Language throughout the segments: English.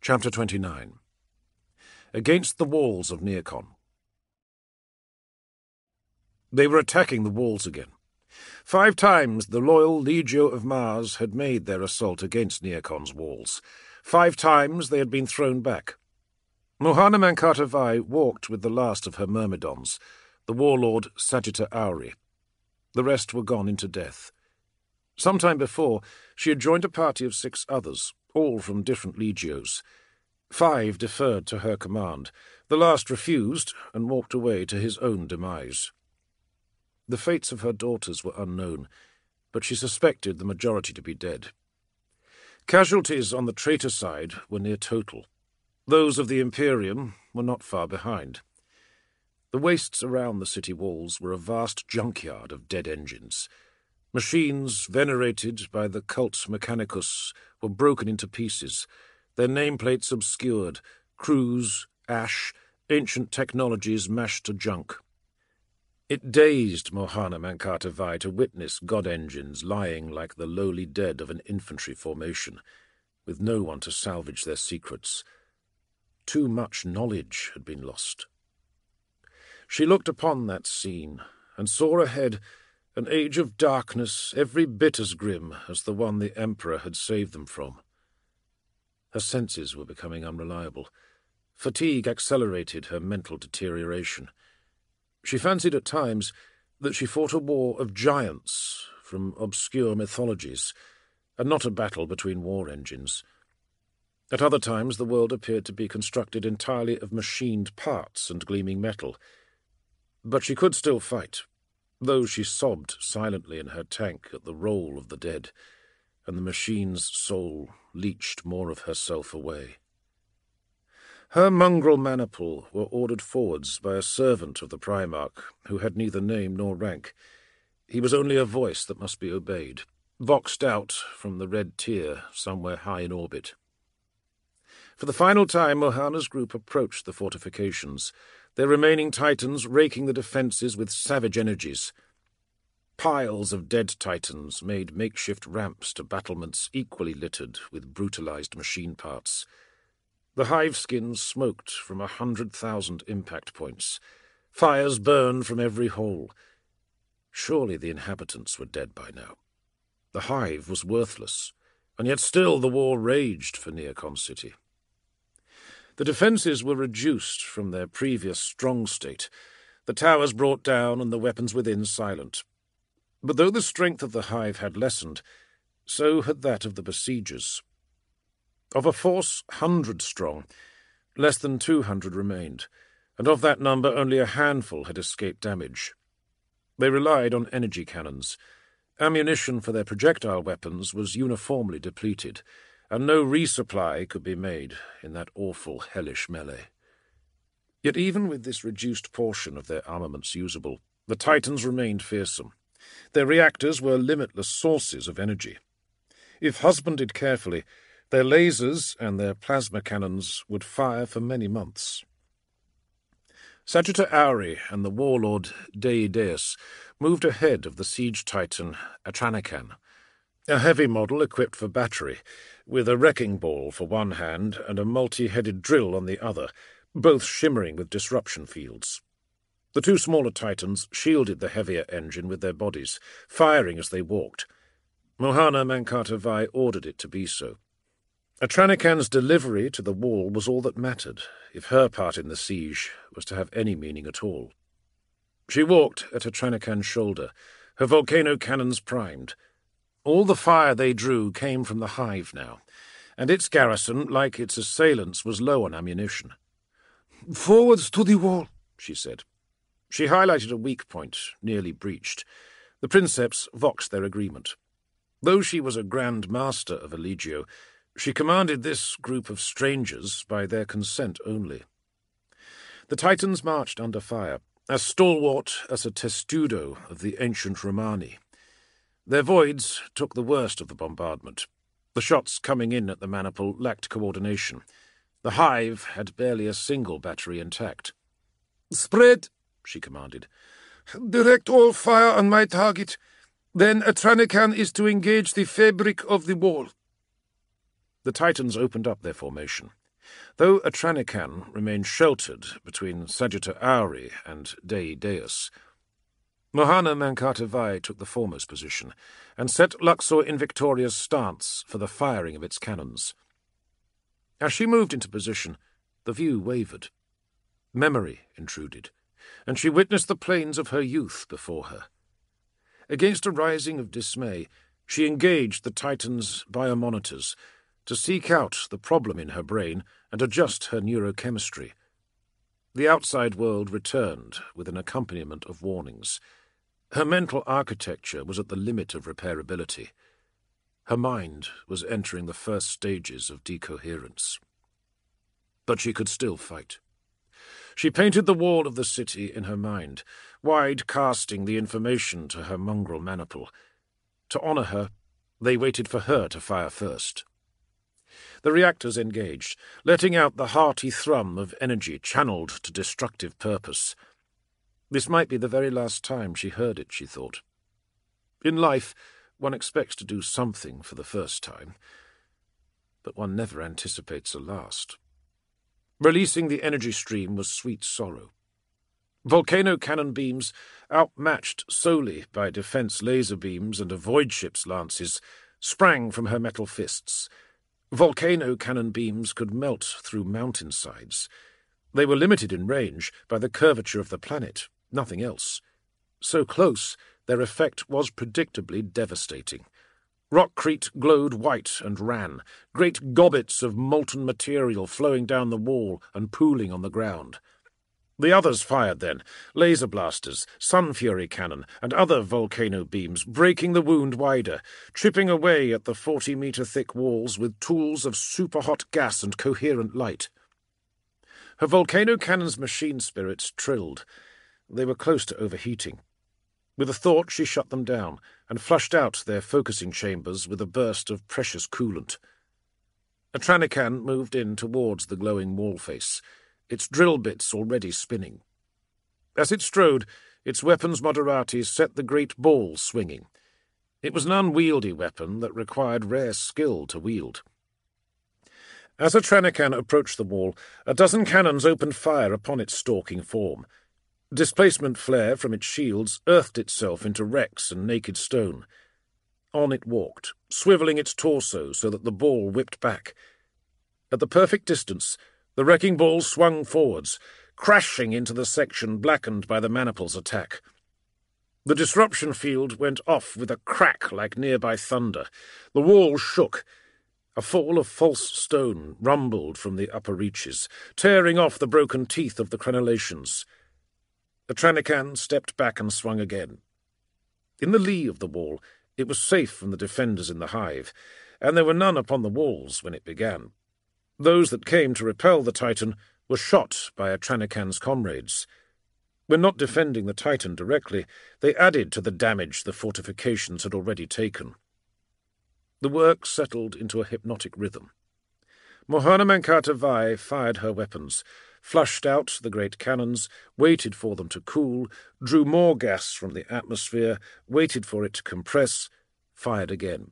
Chapter 29. Against the walls of Neocon. They were attacking the walls again. 5 times the loyal Legio of Mars had made their assault against Neocon's walls. 5 times they had been thrown back. Mohana Mankata Vai walked with the last of her myrmidons, the warlord Sagitta Auri. The rest were gone into death. Some time before, she had joined a party of 6 others, all from different legios. 5 deferred to her command. The last refused and walked away to his own demise. The fates of her daughters were unknown, but she suspected the majority to be dead. Casualties on the traitor side were near total. Those of the Imperium were not far behind. The wastes around the city walls were a vast junkyard of dead engines. Machines venerated by the cult Mechanicus were broken into pieces, their nameplates obscured, crews, ash, ancient technologies mashed to junk. It dazed Mohana Mankata Vai to witness god engines lying like the lowly dead of an infantry formation, with no one to salvage their secrets. Too much knowledge had been lost. She looked upon that scene and saw ahead an age of darkness every bit as grim as the one the Emperor had saved them from. Her senses were becoming unreliable. Fatigue accelerated her mental deterioration. She fancied at times that she fought a war of giants from obscure mythologies, and not a battle between war engines. At other times the world appeared to be constructed entirely of machined parts and gleaming metal. But she could still fight, though she sobbed silently in her tank at the roll of the dead, and the machine's soul leached more of herself away. Her mongrel maniple were ordered forwards by a servant of the Primarch, who had neither name nor rank. He was only a voice that must be obeyed, voxed out from the red tier somewhere high in orbit. For the final time, Mohana's group approached the fortifications, their remaining Titans raking the defences with savage energies. Piles of dead Titans made makeshift ramps to battlements equally littered with brutalized machine parts. The hive skins smoked from 100,000 impact points. Fires burned from every hole. Surely the inhabitants were dead by now. The hive was worthless, and yet still the war raged for Neocon City. The defences were reduced from their previous strong state, the towers brought down and the weapons within silent. But though the strength of the hive had lessened, so had that of the besiegers. Of a force 100 strong, less than 200 remained, and of that number only a handful had escaped damage. They relied on energy cannons. Ammunition for their projectile weapons was uniformly depleted, and no resupply could be made in that awful, hellish melee. Yet even with this reduced portion of their armaments usable, the Titans remained fearsome. Their reactors were limitless sources of energy. If husbanded carefully, their lasers and their plasma cannons would fire for many months. Sagitta Auri and the warlord Deideus moved ahead of the siege titan Atranican, a heavy model equipped for battery, with a wrecking ball for one hand and a multi-headed drill on the other, both shimmering with disruption fields. The 2 smaller Titans shielded the heavier engine with their bodies, firing as they walked. Mohana Mankata Vai ordered it to be so. Atranican's delivery to the wall was all that mattered, if her part in the siege was to have any meaning at all. She walked at Atranican's shoulder, her volcano cannons primed. All the fire they drew came from the hive now, and its garrison, like its assailants, was low on ammunition. "Forwards to the wall," she said. She highlighted a weak point, nearly breached. The princeps voxed their agreement. Though she was a Grand Master of a legio, she commanded this group of strangers by their consent only. The Titans marched under fire, as stalwart as a testudo of the ancient Romani. Their voids took the worst of the bombardment. The shots coming in at the maniple lacked coordination. The hive had barely a single battery intact. "Spread," she commanded. "Direct all fire on my target. Then Atranican is to engage the fabric of the wall." The Titans opened up their formation. Though Atranican remained sheltered between Sagitta Auri and Dei Deus, Mohana Mankata took the foremost position and set Luxor Invictoria's stance for the firing of its cannons. As she moved into position, the view wavered. Memory intruded, and she witnessed the plains of her youth before her. Against a rising of dismay, she engaged the Titan's biomonitors to seek out the problem in her brain and adjust her neurochemistry. The outside world returned with an accompaniment of warnings. Her mental architecture was at the limit of repairability. Her mind was entering the first stages of decoherence. But she could still fight. She painted the wall of the city in her mind, wide-casting the information to her mongrel maniple. To honor her, they waited for her to fire first. The reactors engaged, letting out the hearty thrum of energy channeled to destructive purpose. This might be the very last time she heard it, she thought. In life, one expects to do something for the first time, but one never anticipates a last. Releasing the energy stream was sweet sorrow. Volcano cannon beams, outmatched solely by defense laser beams and avoid ship's lances, sprang from her metal fists. Volcano cannon beams could melt through mountainsides. They were limited in range by the curvature of the planet, nothing else. So close, their effect was predictably devastating. Rockcrete glowed white and ran, great gobbets of molten material flowing down the wall and pooling on the ground. The others fired then, laser blasters, sun fury cannon, and other volcano beams, breaking the wound wider, chipping away at the 40-metre-thick walls with tools of super-hot gas and coherent light. Her volcano cannon's machine spirits trilled. They were close to overheating. With a thought, she shut them down and flushed out their focusing chambers with a burst of precious coolant. Atranican moved in towards the glowing wall face, its drill bits already spinning. As it strode, its weapons moderatis set the great ball swinging. It was an unwieldy weapon that required rare skill to wield. As Atranican approached the wall, a dozen cannons opened fire upon its stalking form. Displacement flare from its shields earthed itself into wrecks and naked stone. On it walked, swivelling its torso so that the ball whipped back. At the perfect distance, the wrecking ball swung forwards, crashing into the section blackened by the maniple's attack. The disruption field went off with a crack like nearby thunder. The wall shook. A fall of false stone rumbled from the upper reaches, tearing off the broken teeth of the crenellations. Atranican stepped back and swung again. In the lee of the wall, it was safe from the defenders in the hive, and there were none upon the walls when it began. Those that came to repel the Titan were shot by Atranican's comrades. When not defending the Titan directly, they added to the damage the fortifications had already taken. The work settled into a hypnotic rhythm. Mohana Mankata fired her weapons, flushed out the great cannons, waited for them to cool, drew more gas from the atmosphere, waited for it to compress, fired again.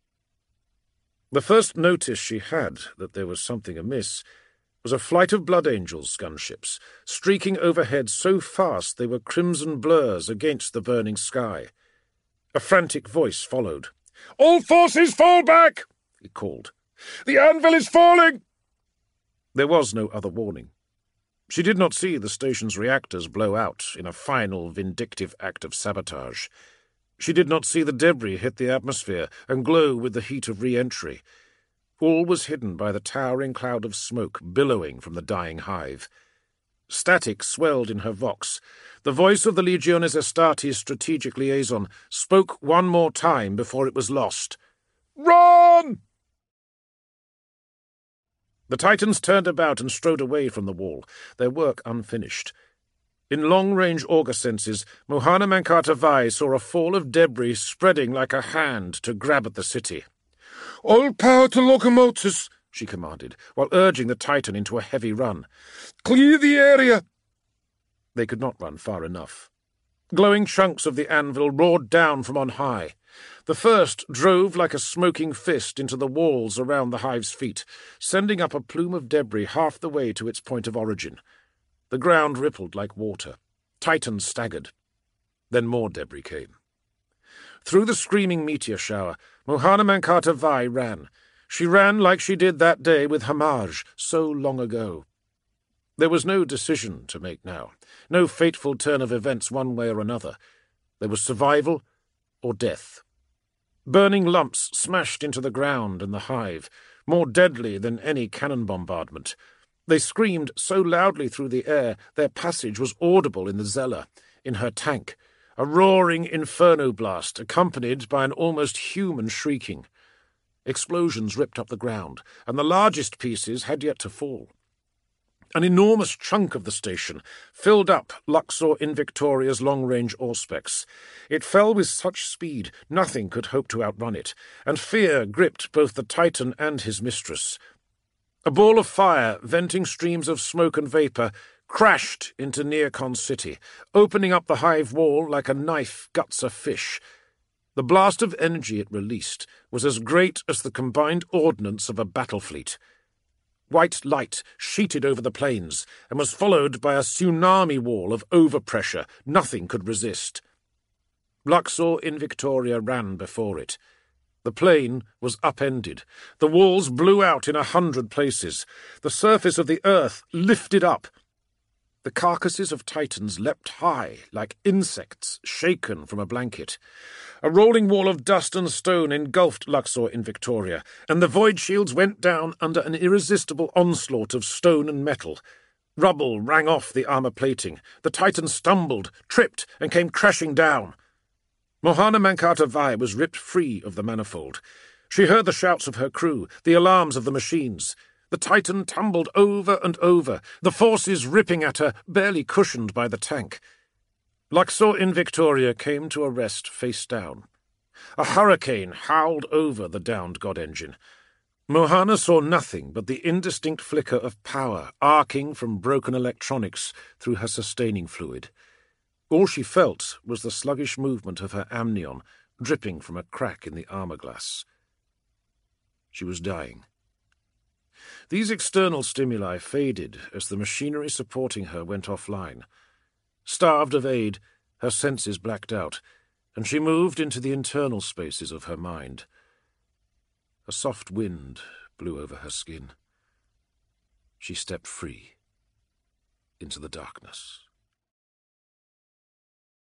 The first notice she had that there was something amiss was a flight of Blood Angels' gunships, streaking overhead so fast they were crimson blurs against the burning sky. A frantic voice followed. "All forces fall back!" he called. "The anvil is falling!" There was no other warning. She did not see the station's reactors blow out in a final vindictive act of sabotage. She did not see the debris hit the atmosphere and glow with the heat of re-entry. All was hidden by the towering cloud of smoke billowing from the dying hive. Static swelled in her vox. The voice of the Legiones Astartes strategic liaison spoke one more time before it was lost. "Run!" The Titans turned about and strode away from the wall, their work unfinished. In long-range auger senses, Mohana Mankata saw a fall of debris spreading like a hand to grab at the city. "All power to locomotives," she commanded, while urging the Titan into a heavy run. "Clear the area!" They could not run far enough. Glowing chunks of the anvil roared down from on high. The first drove like a smoking fist into the walls around the hive's feet, sending up a plume of debris half the way to its point of origin. The ground rippled like water. Titan staggered. Then more debris came. Through the screaming meteor shower, Mohana Mankata Vai ran. She ran like she did that day with Hamaj, so long ago. There was no decision to make now, no fateful turn of events one way or another. There was survival or death. Burning lumps smashed into the ground and the hive, more deadly than any cannon bombardment. They screamed so loudly through the air their passage was audible in the Zella, in her tank, a roaring inferno blast accompanied by an almost human shrieking. Explosions ripped up the ground, and the largest pieces had yet to fall. An enormous chunk of the station filled up Luxor Invictoria's long-range Auspex. It fell with such speed nothing could hope to outrun it, and fear gripped both the Titan and his mistress. A ball of fire, venting streams of smoke and vapour, crashed into Neocon City, opening up the hive wall like a knife guts a fish. The blast of energy it released was as great as the combined ordnance of a battle fleet. White light sheeted over the plains and was followed by a tsunami wall of overpressure nothing could resist. Luxor Invictoria ran before it. The plane was upended. The walls blew out in 100 places. The surface of the earth lifted up. The carcasses of Titans leapt high like insects shaken from a blanket. A rolling wall of dust and stone engulfed Luxor Invictoria, and the void shields went down under an irresistible onslaught of stone and metal. Rubble rang off the armour plating. The Titan stumbled, tripped, and came crashing down. Mohana Mankata Vai was ripped free of the manifold. She heard the shouts of her crew, the alarms of the machines. The Titan tumbled over and over, the forces ripping at her, barely cushioned by the tank. Luxor Invictoria came to a rest face down. A hurricane howled over the downed god engine. Mohana saw nothing but the indistinct flicker of power arcing from broken electronics through her sustaining fluid. All she felt was the sluggish movement of her amnion dripping from a crack in the armour glass. She was dying. These external stimuli faded as the machinery supporting her went offline. Starved of aid, her senses blacked out, and she moved into the internal spaces of her mind. A soft wind blew over her skin. She stepped free into the darkness.